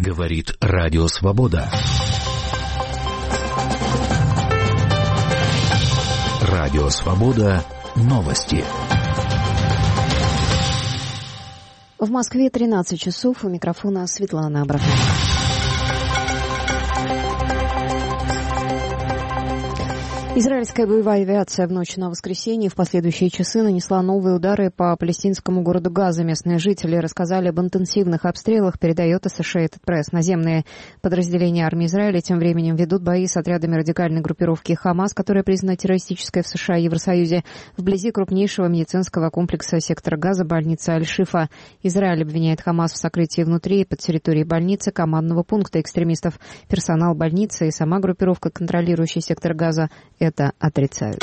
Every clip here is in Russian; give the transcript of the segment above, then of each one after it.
Говорит Радио Свобода. Радио Свобода. Новости. В Москве 13 часов. У микрофона Светлана Абрахамова. Израильская боевая авиация в ночь на воскресенье и в последующие часы нанесла новые удары по палестинскому городу Газа. Местные жители рассказали об интенсивных обстрелах, передает Associated Press. Наземные подразделения армии Израиля тем временем ведут бои с отрядами радикальной группировки «Хамас», которая признана террористической в США и Евросоюзе, вблизи крупнейшего медицинского комплекса сектора Газа больницы Аль-Шифа. Израиль обвиняет «Хамас» в сокрытии внутри и под территорией больницы командного пункта экстремистов. Персонал больницы и сама группировка, контролирующая сектор Газа, это отрицают.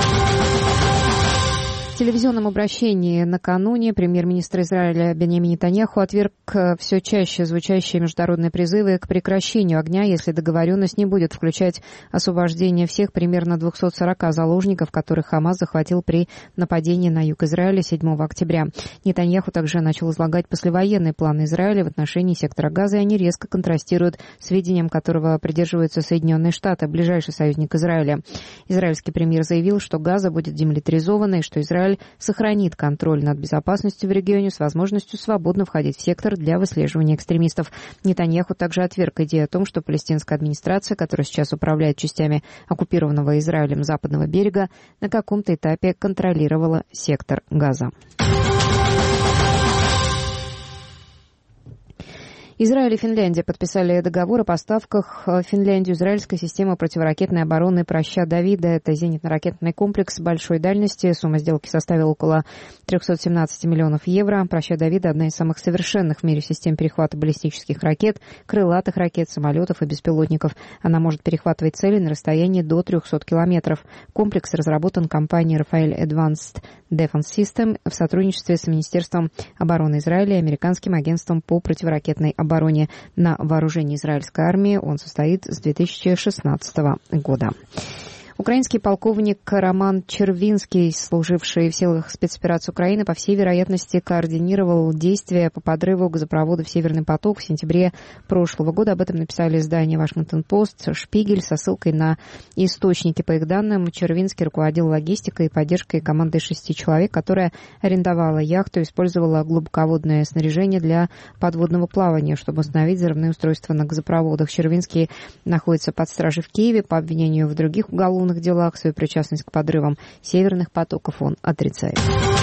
В телевизионном обращении накануне премьер-министр Израиля Биньямин Нетаньяху отверг все чаще звучащие международные призывы к прекращению огня, если договоренность не будет включать освобождение всех примерно 240 заложников, которых Хамас захватил при нападении на юг Израиля 7 октября. Нетаньяху также начал излагать послевоенные планы Израиля в отношении сектора Газа, и они резко контрастируют с видением, которого придерживаются Соединенные Штаты, ближайший союзник Израиля. Израильский премьер заявил, что Газа будет демилитаризована и что Израиль сохранит контроль над безопасностью в регионе с возможностью свободно входить в сектор для выслеживания экстремистов. Нетаньяху также отверг идею о том, что палестинская администрация, которая сейчас управляет частями оккупированного Израилем западного берега, на каком-то этапе контролировала сектор Газа. Израиль и Финляндия подписали договор о поставках в Финляндию израильской системы противоракетной обороны «Проща Давида». Это зенитно-ракетный комплекс большой дальности. Сумма сделки составила около 317 миллионов евро. «Проща Давида» — одна из самых совершенных в мире систем перехвата баллистических ракет, крылатых ракет, самолетов и беспилотников. Она может перехватывать цели на расстоянии до 300 километров. Комплекс разработан компанией Rafael Advanced Defense System в сотрудничестве с Министерством обороны Израиля и Американским агентством по противоракетной обороне. На вооружении израильской армии он состоит с 2016 года. Украинский полковник Роман Червинский, служивший в силах спецоперации Украины, по всей вероятности координировал действия по подрыву газопровода в Северный поток в сентябре прошлого года. Об этом написали издания «Вашингтон-Пост», «Шпигель» со ссылкой на источники. По их данным, Червинский руководил логистикой и поддержкой команды 6 человек, которая арендовала яхту и использовала глубоководное снаряжение для подводного плавания, чтобы установить взрывные устройства на газопроводах. Червинский находится под стражей в Киеве по обвинению в других уголовных делах. Свою причастность к подрывам северных потоков он отрицает.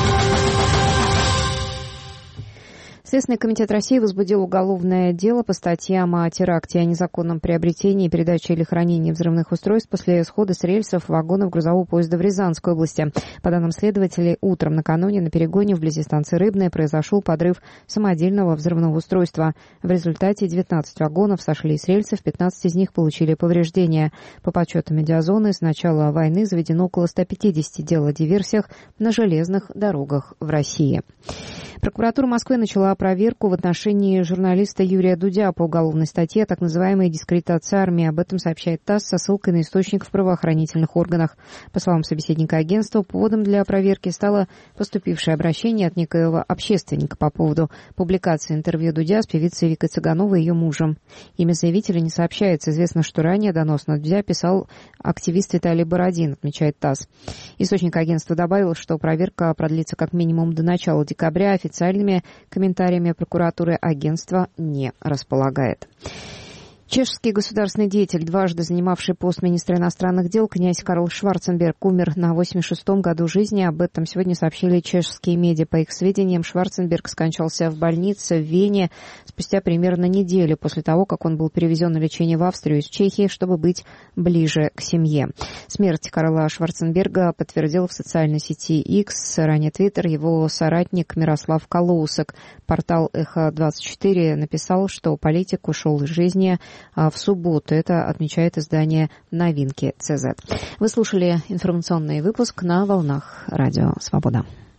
Следственный комитет России возбудил уголовное дело по статьям о теракте, о незаконном приобретении, передаче или хранении взрывных устройств после схода с рельсов вагонов грузового поезда в Рязанской области. По данным следователей, утром накануне на перегоне вблизи станции Рыбная произошел подрыв самодельного взрывного устройства. В результате 19 вагонов сошли с рельсов, 15 из них получили повреждения. По подсчетам Медиазоны, с начала войны заведено около 150 дел о диверсиях на железных дорогах в России. Прокуратура Москвы начала проверку в отношении журналиста Юрия Дудя по уголовной статье о так называемой дискредитации армии. Об этом сообщает ТАСС со ссылкой на источник в правоохранительных органах. По словам собеседника агентства, поводом для проверки стало поступившее обращение от некоего общественника по поводу публикации интервью Дудя с певицей Викой Цыгановой и ее мужем. Имя заявителя не сообщается. Известно, что ранее донос на Дудя писал активист Виталий Бородин, отмечает ТАСС. Источник агентства добавил, что проверка продлится как минимум до начала декабря. Официальными комментариями прокуратуры агентство не располагает. Чешский государственный деятель, дважды занимавший пост министра иностранных дел, князь Карл Шварценберг, умер на 86-м году жизни. Об этом сегодня сообщили чешские медиа. По их сведениям, Шварценберг скончался в больнице в Вене спустя примерно неделю после того, как он был перевезен на лечение в Австрию из Чехии, чтобы быть ближе к семье. Смерть Карла Шварценберга подтвердил в социальной сети X, ранее Twitter, его соратник Мирослав Калоусек. Портал «Эхо-24» написал, что политик ушел из жизни в субботу. Это отмечает издание «Новинки ЦЗ». Вы слушали информационный выпуск на волнах Радио Свобода.